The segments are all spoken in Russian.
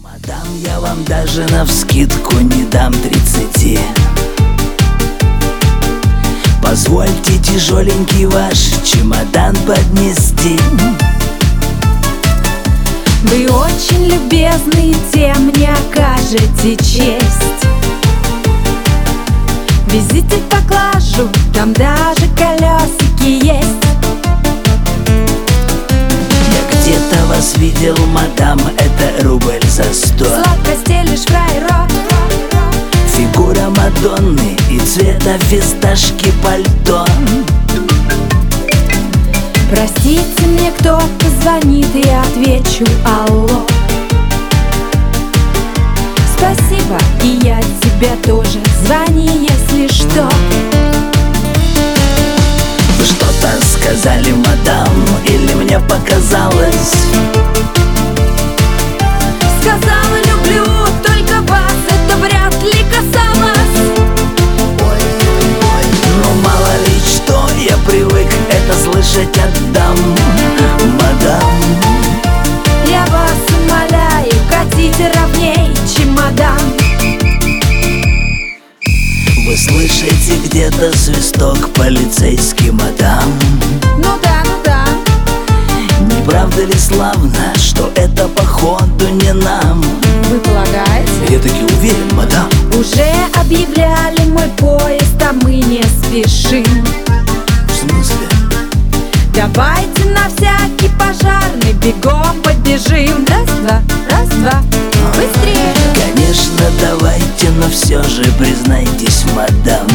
Мадам, я вам даже навскидку не дам 30. Позвольте тяжеленький ваш чемодан поднести. Вы очень любезны, и тем мне окажете честь. Везите поклажу, там даже колесики есть. Я где-то вас видел, мадам, это рубль за 100. Сладко стелишь фраеро. Фигура Мадонны и цвета фисташки пальто. Простите, мне кто-то звонит, и я отвечу алло. Спасибо, и я тебе тоже. Звони, если что. Вы что-то сказали, мадам, или мне показалось? Сказала люблю, только вас это вряд ли касалось. Ну мало ли что, я привык это слышать от дам. Мадам, Я вас умоляю, катите ровней чемодан. вы слышите где-то свисток полицейский, мадам? Ну да, ну да. Не правда ли славно, что это походу не нам? Вы полагаете? Я таки уверен, мадам. Уже объявляли мой поезд, а мы не спешим. В смысле? Давайте на всякий пожарный бегом побежим. Раз, два, быстрее. Конечно, давайте, но все же признайтесь, мадам,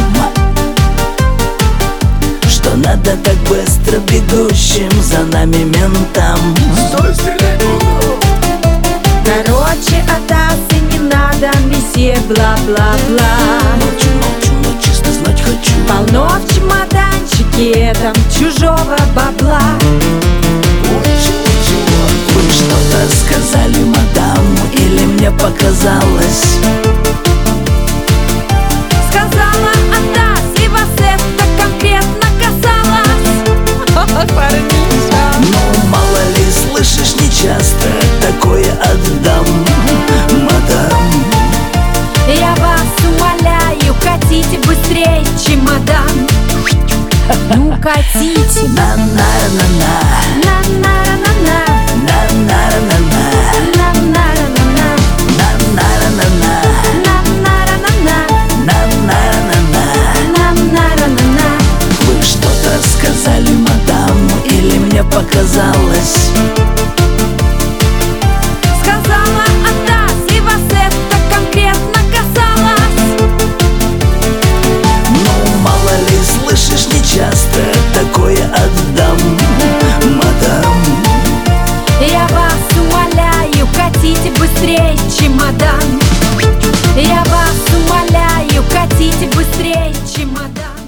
что надо так быстро бегущим за нами ментам. Стой, стрелять буду! Короче, от асы не надо, месье, бла-бла-бла. Молчу, молчу, но чисто знать хочу. Полно в чемоданчике там чужого бабла. Вы что-то сказали, мадам, или мне показалось? Сказала от асы, вас это конкретно касалось. Парниша. Ну, мало ли, слышишь, нечасто такое отдам, мадам. Я вас умоляю, катите быстрее чемодан. Ну, катите. На-на-на-на, На-на-на-на-на. на-на-на-на, На-на-на-на-на. на-на-на-на, На-на-на-на-на. на-на-на-на. На-на-на-на-на. Вы что-то сказали, мадам, или мне показалось? Сказала от асы, вас это конкретно касалось. Ну, мало ли, слышишь, нечасто такое отдам, мадам. Я вас умоляю, катите быстрее чемодан. Я вас умоляю, катите быстрее чемодан.